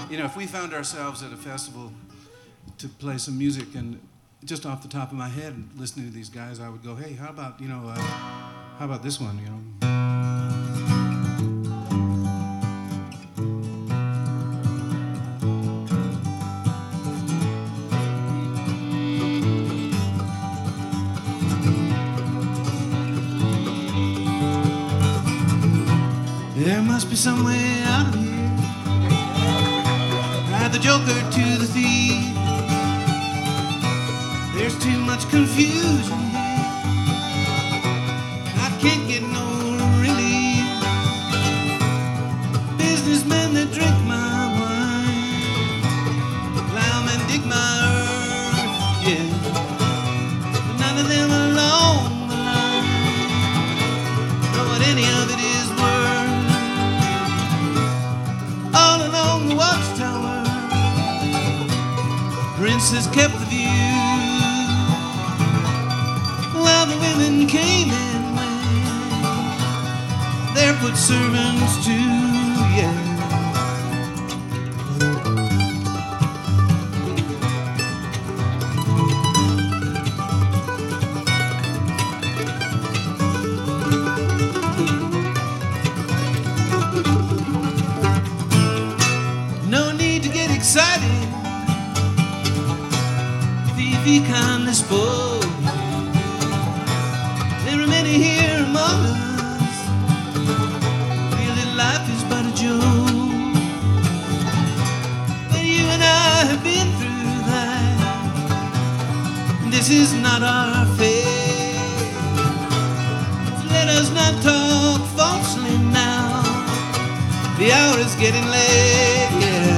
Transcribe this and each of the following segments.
if we found ourselves at a festival to play some music, and just off the top of my head, listening to these guys, I would go, hey, how about this one, There must be some way out of here. Ride the joker to the thief. There's too much confusion here. I can't get no relief. Businessmen that drink my wine, plowmen dig my earth, yeah. But none of them along the line know what any of it is worth. All along the watchtower, princes kept the view, while the women came and went, barefoot servants too, yeah. No need to get excited, thiefy kindly spoke. There are many here among us feel that life is but a joke. But you and I have been through that. This is not our fate. So let us not talk falsely now. The hour is getting late, yeah.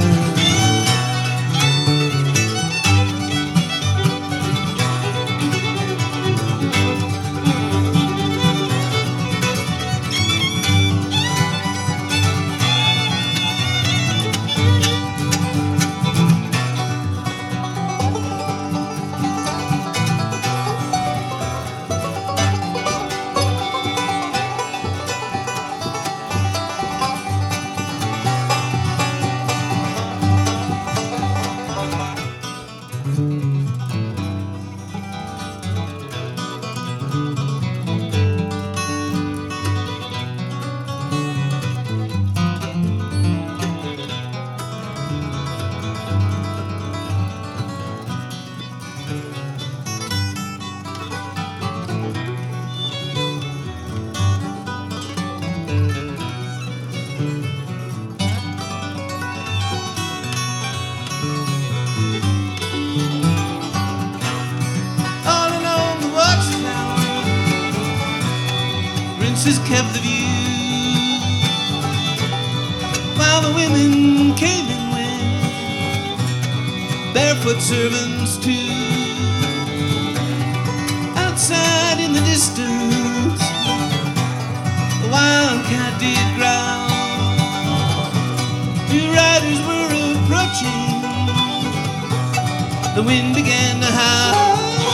Kept the view, while the women came and went, barefoot servants too. Outside in the distance, a wildcat did growl. Two riders were approaching, the wind began to howl.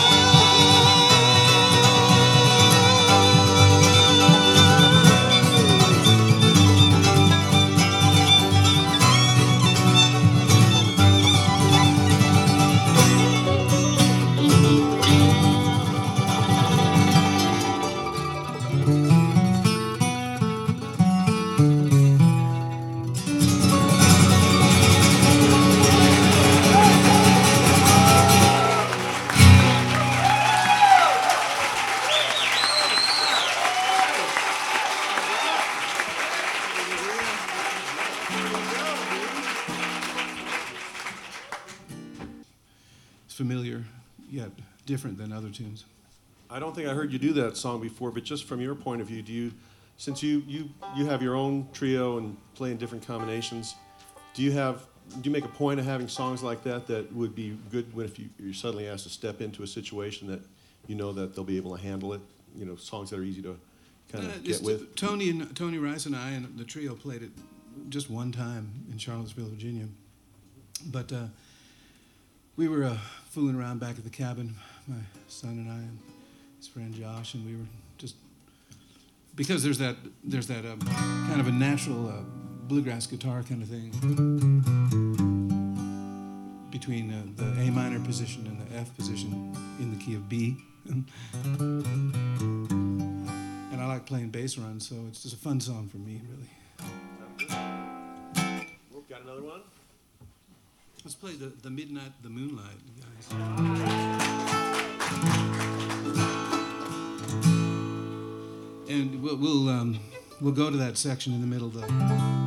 Familiar, yet different than other tunes. I don't think I heard you do that song before, but just from your point of view, since you have your own trio and play in different combinations, do you make a point of having songs like that would be good if you're suddenly asked to step into a situation that you know that they'll be able to handle it? Songs that are easy to kind of get with. Tony Rice and I and the trio played it just one time in Charlottesville, Virginia, but we were fooling around back at the cabin, my son and I and his friend Josh, and we were just, because there's that kind of a natural bluegrass guitar kind of thing. between the A minor position and the F position in the key of B. And I like playing bass runs, so it's just a fun song for me, really. We've got another one. Let's play the Midnight, the Moonlight, guys. And we'll go to that section in the middle, though.